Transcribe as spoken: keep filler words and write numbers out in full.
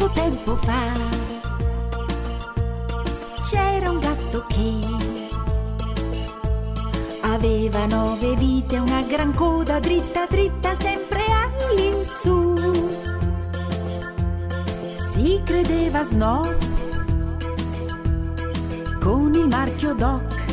Molto tempo fa c'era un gatto che aveva nove vite, una gran coda dritta dritta sempre all'insù. Si credeva Snob con il marchio Doc